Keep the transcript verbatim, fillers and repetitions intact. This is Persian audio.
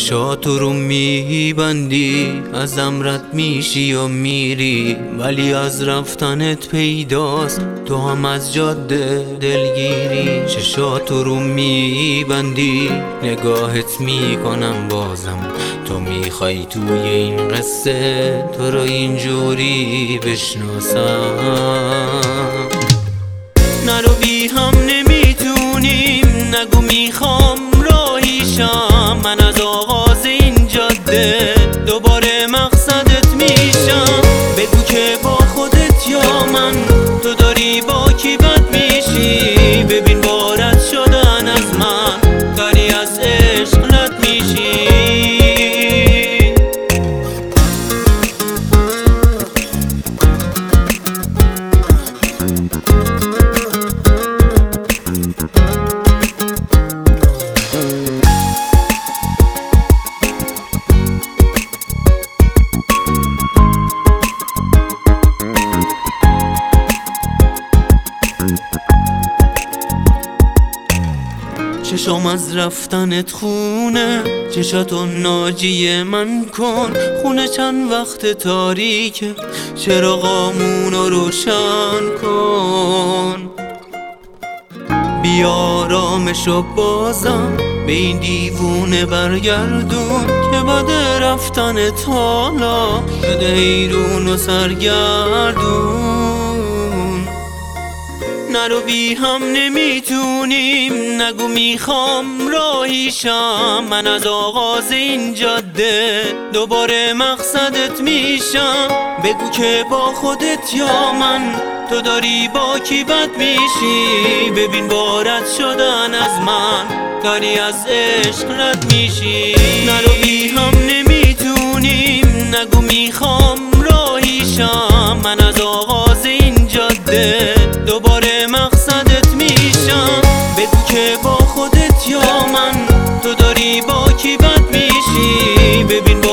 چشاتو رو میبندی ازم رد میشی و میری، ولی از رفتنت پیداست تو هم از جاده دلگیری. چشاتو رو میبندی نگاهت میکنم بازم، تو میخوای توی این قصه تو رو اینجوری بشناسم. نرو بی هم نمیتونیم، نگو میخوام راهیشم، من از آغاز این جاده دوباره مقصدت میشم. بگو که با خودت یا من تو داری با کی بد میشی، ببین بارت شدن از من داری از عشق رد میشی. چشام از رفتنت خونه، چشاتو ناجی من کن. خونه چند وقت تاریکه، چراغامونو روشن کن. بیا آرامشو بازم به این دیوونه برگردون، که بعد رفتنت حالا شده حیرون و سرگردون. نرو بی هم نمیتونیم، نگو میخوام راهیشم، من از آغاز این جاده دوباره مقصدت میشم. بگو که با خودت یا من تو داری با کی بد میشی، ببین بارت شدن از من داری از عشق رد میشی. نرو بی هم نمیتونیم، نگو میخوام راهیشم، من از آغاز این جاده دوباره مقصدت میشم. بگو که با خودت یا من تو داری با کی بد میشی، ببین